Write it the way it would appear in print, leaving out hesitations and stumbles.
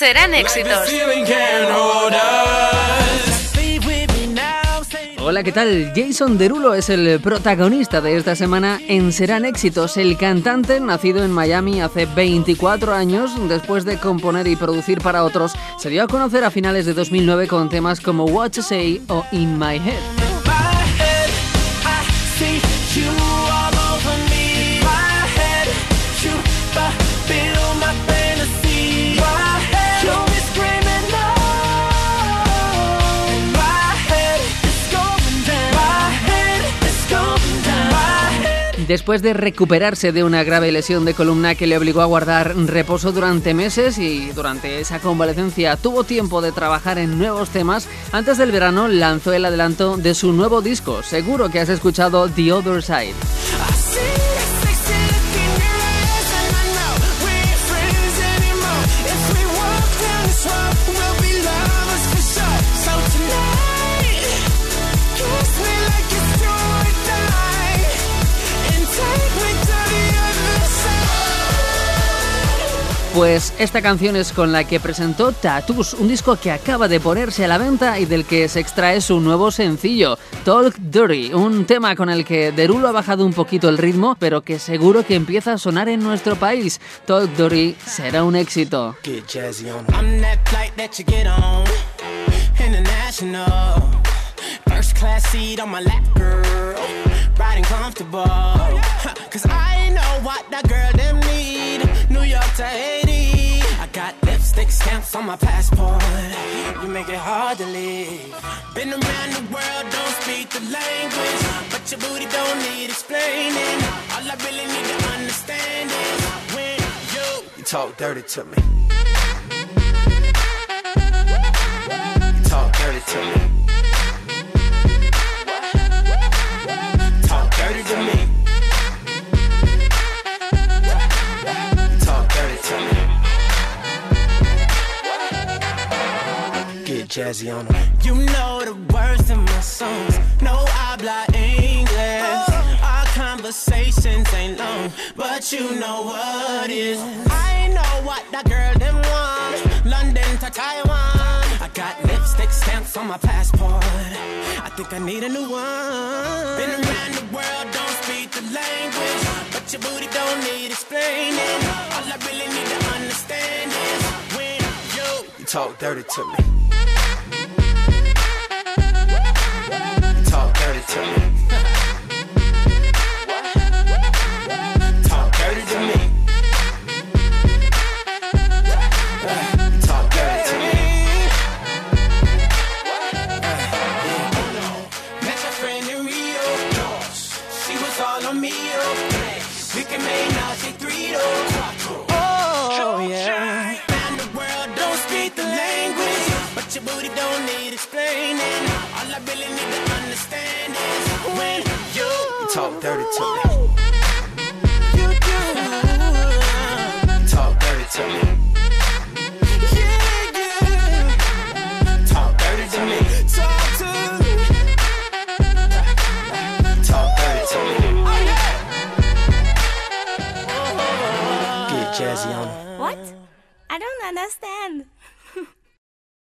serán éxitos. Hola, ¿qué tal? Jason Derulo es el protagonista de esta semana en Serán Éxitos. El cantante, nacido en Miami hace 24 años, después de componer y producir para otros, se dio a conocer a finales de 2009 con temas como What to Say o In My Head. Después de recuperarse de una grave lesión de columna que le obligó a guardar reposo durante meses y durante esa convalecencia tuvo tiempo de trabajar en nuevos temas, antes del verano lanzó el adelanto de su nuevo disco. Seguro que has escuchado The Other Side. Pues esta canción es con la que presentó Tattoos, un disco que acaba de ponerse a la venta y del que se extrae su nuevo sencillo, Talk Dirty, un tema con el que Derulo ha bajado un poquito el ritmo, pero que seguro que empieza a sonar en nuestro país. Talk Dirty será un éxito. First class seat on my lap, girl, riding comfortable, cause I know what that girl them need, New York to Haiti, I got lipstick stamps on my passport, you make it hard to leave, been around the world, don't speak the language, but your booty don't need explaining, all I really need to understand is, when you talk dirty to me, you talk dirty to me, dirty to me. Talk dirty to me. Get jazzy on them. You know the words in my songs. No habla English. Our conversations ain't long, but you know what is. I know what that girl them want. London to Taiwan. I got lipstick stamps on my passport. I think I need a new one. Been around the world, don't speak the language, but your booty don't need explaining. All I really need to understand is when you talk dirty to me. You talk dirty to me. Talk dirty to me. Talk dirty to me. Oh, yeah. Around the world, don't speak the language, but your booty don't need explaining. All I really need to understand is when you talk dirty to me. You talk dirty to me.